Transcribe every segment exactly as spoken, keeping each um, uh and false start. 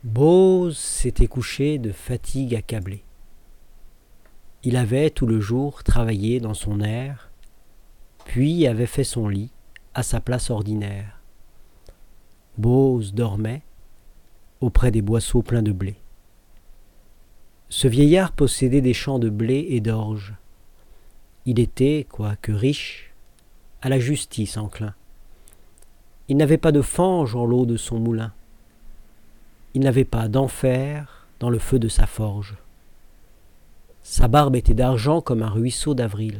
Bose s'était couché de fatigue accablé. Il avait tout le jour travaillé dans son air, puis avait fait son lit à sa place ordinaire. Bose dormait auprès des boisseaux pleins de blé. Ce vieillard possédait des champs de blé et d'orge. Il était, quoique riche, à la justice enclin. Il n'avait pas de fange en l'eau de son moulin. Il n'avait pas d'enfer dans le feu de sa forge. Sa barbe était d'argent comme un ruisseau d'avril.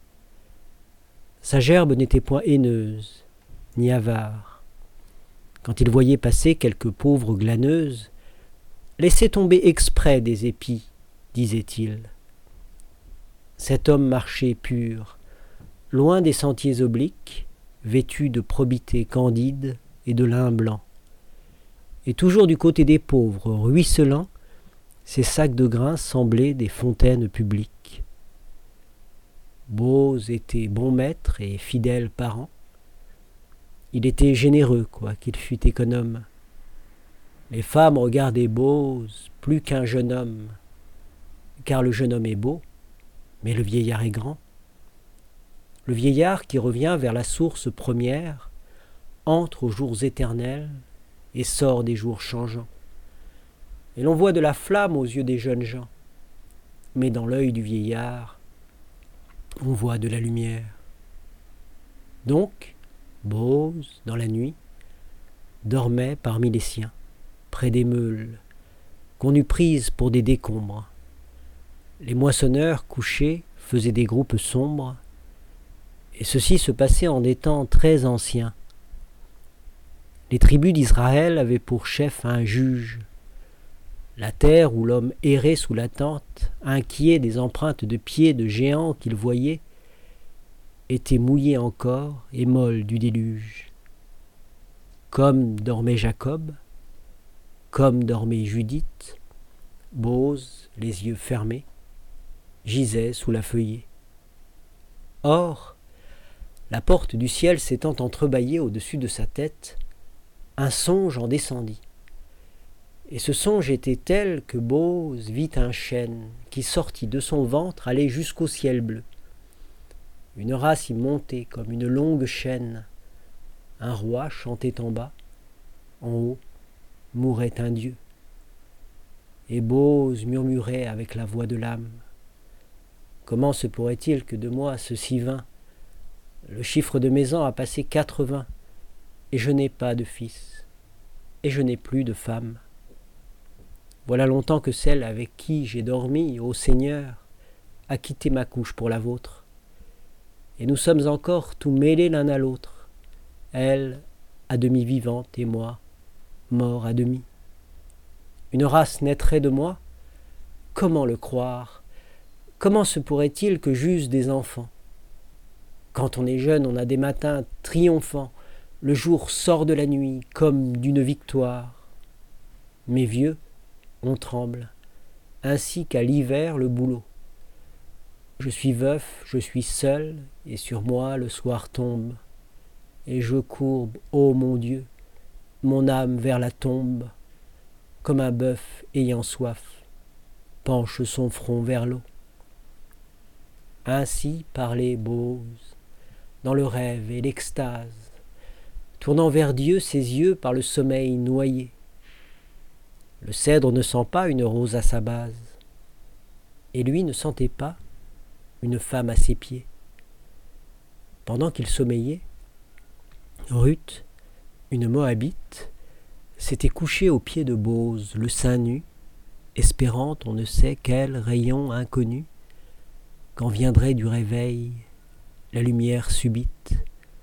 Sa gerbe n'était point haineuse, ni avare. Quand il voyait passer quelques pauvres glaneuses, laissez tomber exprès des épis, disait-il. Cet homme marchait pur, loin des sentiers obliques, vêtu de probité candide et de lin blanc. Et toujours du côté des pauvres, ruisselant, ses sacs de grains semblaient des fontaines publiques. Bose était bon maître et fidèle parent. Il était généreux, quoiqu'il fût économe. Les femmes regardaient Bose plus qu'un jeune homme, car le jeune homme est beau, mais le vieillard est grand. Le vieillard qui revient vers la source première entre aux jours éternels et sort des jours changeants. Et l'on voit de la flamme aux yeux des jeunes gens, mais dans l'œil du vieillard, on voit de la lumière. Donc, Bose, dans la nuit, dormait parmi les siens, près des meules, qu'on eût prises pour des décombres. Les moissonneurs couchés faisaient des groupes sombres, et ceci se passait en des temps très anciens. Les tribus d'Israël avaient pour chef un juge. La terre où l'homme errait sous la tente, inquiet des empreintes de pieds de géants qu'il voyait, était mouillée encore et molle du déluge. Comme dormait Jacob, comme dormait Judith, Bose, les yeux fermés, gisait sous la feuillée. Or, la porte du ciel s'étant entrebâillée au-dessus de sa tête, un songe en descendit. Et ce songe était tel que Bose vit un chêne qui sortit de son ventre aller jusqu'au ciel bleu. Une race y montait comme une longue chaîne. Un roi chantait en bas, en haut mourait un dieu. Et Bose murmurait avec la voix de l'âme. Comment se pourrait-il que de moi ceci vint? Le chiffre de mes ans a passé quatre-vingts, et je n'ai pas de fils, et je n'ai plus de femme. Voilà longtemps que celle avec qui j'ai dormi, ô Seigneur, a quitté ma couche pour la vôtre. Et nous sommes encore tout mêlés l'un à l'autre, elle à demi vivante et moi, mort à demi. Une race naîtrait de moi? Comment le croire? Comment se pourrait-il que j'eusse des enfants? Quand on est jeune, on a des matins triomphants, le jour sort de la nuit comme d'une victoire. Mais vieux, on tremble, ainsi qu'à l'hiver le bouleau. Je suis veuf, je suis seul, et sur moi le soir tombe. Et je courbe, ô mon Dieu, mon âme vers la tombe, comme un bœuf ayant soif, penche son front vers l'eau. Ainsi parlait Bose, dans le rêve et l'extase, tournant vers Dieu ses yeux par le sommeil noyé. Le cèdre ne sent pas une rose à sa base, et lui ne sentait pas une femme à ses pieds. Pendant qu'il sommeillait, Ruth, une Moabite, s'était couchée aux pieds de Bose, le sein nu, espérant on ne sait quel rayon inconnu, quand viendrait du réveil la lumière subite.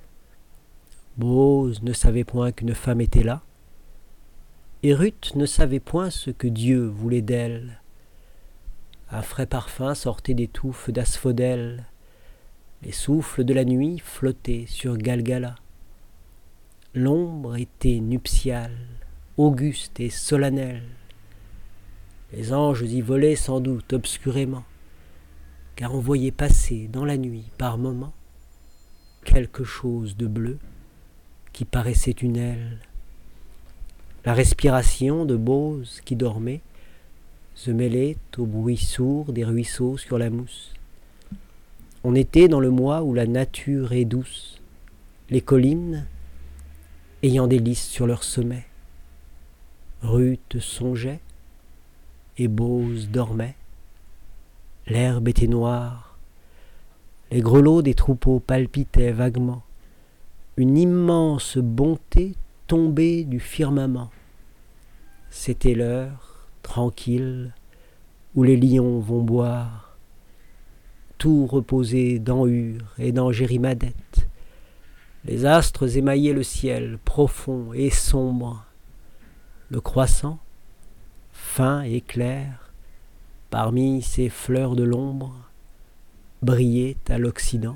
Bose ne savait point qu'une femme était là, et Ruth ne savait point ce que Dieu voulait d'elle. Un frais parfum sortait des touffes d'asphodèle. Les souffles de la nuit flottaient sur Galgala. L'ombre était nuptiale, auguste et solennelle. Les anges y volaient sans doute obscurément, car on voyait passer dans la nuit par moments quelque chose de bleu qui paraissait une aile. La respiration de Bose qui dormait se mêlait au bruit sourd des ruisseaux sur la mousse. On était dans le mois où la nature est douce, les collines ayant des lys sur leurs sommets. Ruth songeait et Bose dormait. L'herbe était noire, les grelots des troupeaux palpitaient vaguement. Une immense bonté tombée du firmament. C'était l'heure, tranquille, où les lions vont boire. Tout reposait dans Ur et dans Jérimadette. Les astres émaillaient le ciel, profond et sombre. Le croissant, fin et clair, parmi ces fleurs de l'ombre, brillait à l'Occident.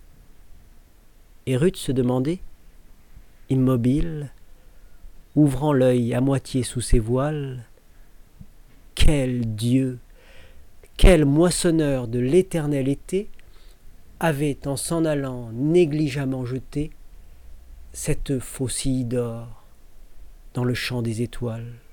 Et Ruth se demandait, immobile, ouvrant l'œil à moitié sous ses voiles, quel Dieu, quel moissonneur de l'éternel été avait, en s'en allant négligemment jeté, cette faucille d'or dans le champ des étoiles.